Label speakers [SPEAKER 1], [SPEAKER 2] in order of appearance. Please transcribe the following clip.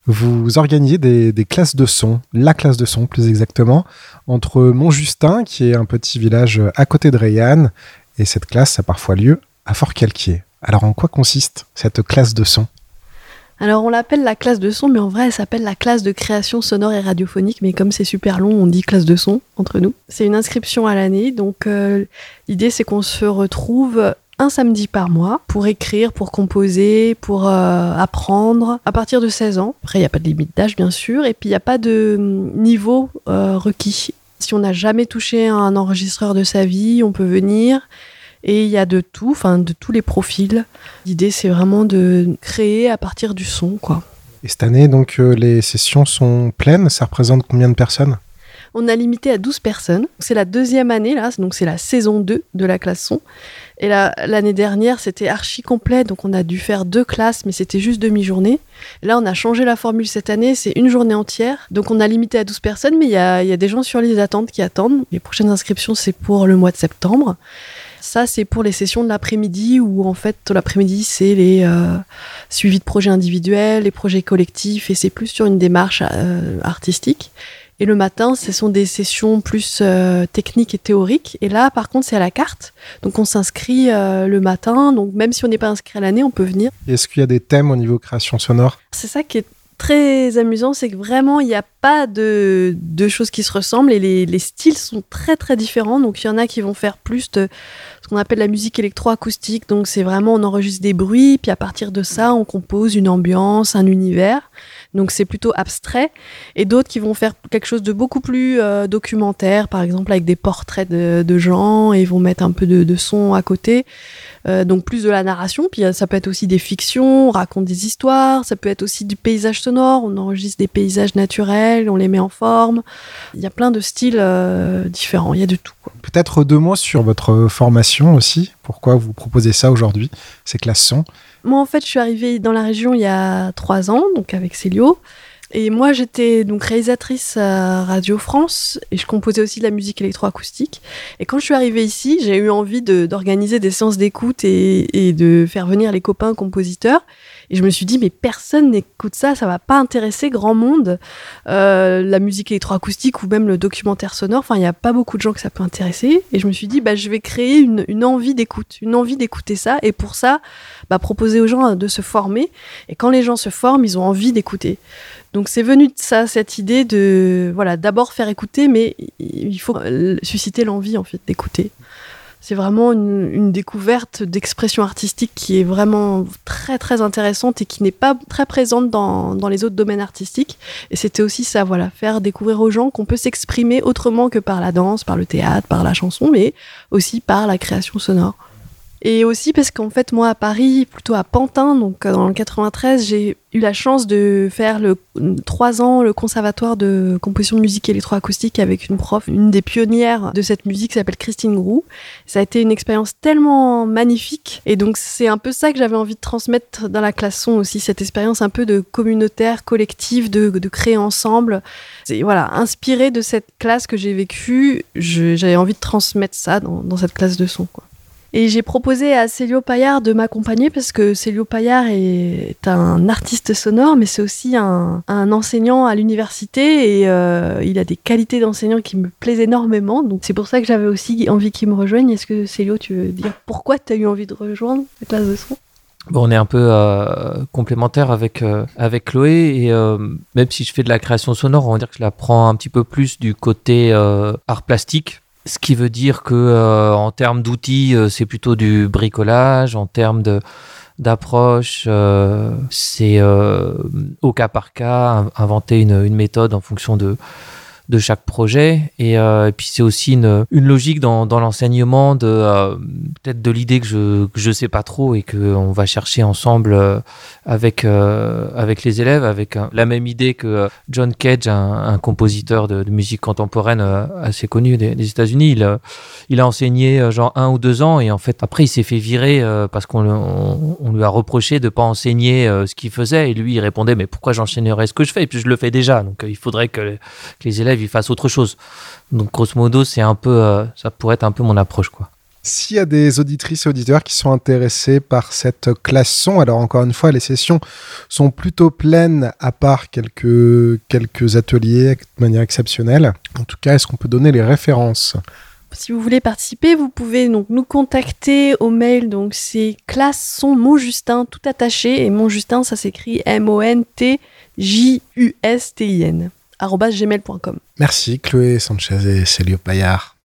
[SPEAKER 1] vous organisez des classes de son, la classe de son plus exactement, entre Montjustin, qui est un petit village à côté de Reillanne, et cette classe a parfois lieu à Forcalquier. Alors en quoi consiste cette classe de son ?
[SPEAKER 2] Alors on l'appelle la classe de son, mais en vrai elle s'appelle la classe de création sonore et radiophonique, mais comme c'est super long, on dit classe de son entre nous. C'est une inscription à l'année, donc l'idée c'est qu'on se retrouve un samedi par mois pour écrire, pour composer, pour apprendre à partir de 16 ans. Après il n'y a pas de limite d'âge bien sûr, et puis il n'y a pas de niveau requis. Si on n'a jamais touché un enregistreur de sa vie, on peut venir. Et il y a de tout, de tous les profils. L'idée, c'est vraiment de créer à partir du son, quoi.
[SPEAKER 1] Et cette année, donc, les sessions sont pleines. Ça représente combien de personnes ?
[SPEAKER 2] On a limité à 12 personnes. C'est la deuxième année, là. Donc, c'est la saison 2 de la classe son. Et l'année dernière, c'était archi complet. Donc, on a dû faire 2 classes, mais c'était juste demi-journée. Là, on a changé la formule cette année. C'est une journée entière. Donc, on a limité à 12 personnes, mais il y a des gens sur les attentes qui attendent. Les prochaines inscriptions, c'est pour le mois de septembre. Ça, c'est pour les sessions de l'après-midi où, en fait, l'après-midi, c'est les suivis de projets individuels, les projets collectifs, et c'est plus sur une démarche artistique. Et le matin, ce sont des sessions plus techniques et théoriques. Et là, par contre, c'est à la carte. Donc, on s'inscrit le matin. Donc, même si on n'est pas inscrit à l'année, on peut venir.
[SPEAKER 1] Est-ce qu'il y a des thèmes au niveau création sonore ?
[SPEAKER 2] C'est ça qui est très amusant, c'est que vraiment, il n'y a pas de choses qui se ressemblent et les styles sont très, très différents. Donc, il y en a qui vont faire plus de ce qu'on appelle la musique électroacoustique. Donc, c'est vraiment, on enregistre des bruits, puis à partir de ça, on compose une ambiance, un univers. Donc, c'est plutôt abstrait. Et d'autres qui vont faire quelque chose de beaucoup plus documentaire, par exemple, avec des portraits de gens, et ils vont mettre un peu de son à côté. Donc plus de la narration, puis ça peut être aussi des fictions, on raconte des histoires, ça peut être aussi du paysage sonore, on enregistre des paysages naturels, on les met en forme. Il y a plein de styles différents, il y a de tout, quoi.
[SPEAKER 1] Peut-être 2 mots sur votre formation aussi, pourquoi vous proposez ça aujourd'hui, ces classes son ?
[SPEAKER 2] Moi en fait je suis arrivée dans la région il y a 3 ans, donc avec Célio. Et moi, j'étais donc réalisatrice à Radio France et je composais aussi de la musique électroacoustique. Et quand je suis arrivée ici, j'ai eu envie d'organiser des séances d'écoute et de faire venir les copains compositeurs. Et je me suis dit, mais personne n'écoute ça, ça va pas intéresser grand monde. La musique électroacoustique ou même le documentaire sonore, il n'y a pas beaucoup de gens que ça peut intéresser. Et je me suis dit, je vais créer une envie d'écoute, une envie d'écouter ça. Et pour ça, proposer aux gens de se former. Et quand les gens se forment, ils ont envie d'écouter. Donc c'est venu de ça, cette idée de d'abord faire écouter, mais il faut susciter l'envie en fait d'écouter. C'est vraiment une découverte d'expression artistique qui est vraiment très très intéressante et qui n'est pas très présente dans les autres domaines artistiques. Et c'était aussi ça, faire découvrir aux gens qu'on peut s'exprimer autrement que par la danse, par le théâtre, par la chanson, mais aussi par la création sonore. Et aussi parce qu'en fait, moi, à Paris, plutôt à Pantin, donc dans le 93, j'ai eu la chance de faire 3 ans le conservatoire de composition de musique électroacoustique avec une prof, une des pionnières de cette musique qui s'appelle Christine Groux. Ça a été une expérience tellement magnifique. Et donc, c'est un peu ça que j'avais envie de transmettre dans la classe son aussi, cette expérience un peu de communautaire, collective, de créer ensemble. C'est, inspiré de cette classe que j'ai vécue, j'avais envie de transmettre ça dans cette classe de son, quoi. Et j'ai proposé à Célio Paillard de m'accompagner parce que Célio Paillard est un artiste sonore, mais c'est aussi un enseignant à l'université et il a des qualités d'enseignant qui me plaisent énormément. Donc c'est pour ça que j'avais aussi envie qu'il me rejoigne. Est-ce que Célio, tu veux dire pourquoi tu as eu envie de rejoindre la classe de son ?
[SPEAKER 3] Bon, on est un peu complémentaires avec Chloé et même si je fais de la création sonore, on va dire que je la prends un petit peu plus du côté art plastique. Ce qui veut dire que en termes d'outils, c'est plutôt du bricolage. En termes d'approche, c'est au cas par cas, inventer une méthode en fonction de chaque projet. Et puis c'est aussi une logique dans l'enseignement peut-être de l'idée que je sais pas trop et qu'on va chercher ensemble avec les élèves, avec la même idée que John Cage, un compositeur de musique contemporaine assez connu des États-Unis. Il a enseigné genre 1 ou 2 ans et en fait après il s'est fait virer parce qu'on lui a reproché de pas enseigner ce qu'il faisait et lui il répondait mais pourquoi j'enseignerais ce que je fais et puis je le fais déjà, donc il faudrait que les élèves ils fassent autre chose. Donc grosso modo c'est un peu ça pourrait être un peu mon approche, quoi.
[SPEAKER 1] S'il y a des auditrices et auditeurs qui sont intéressés par cette classe son, alors encore une fois, les sessions sont plutôt pleines, à part quelques ateliers de manière exceptionnelle. En tout cas, est-ce qu'on peut donner les références ?
[SPEAKER 2] Si vous voulez participer, vous pouvez donc nous contacter au mail. Donc c'est classe son Montjustin tout attaché, et Montjustin ça s'écrit MONTJUSTIN @gmail.com.
[SPEAKER 1] Merci Chloé Sanchez et Célio Payard.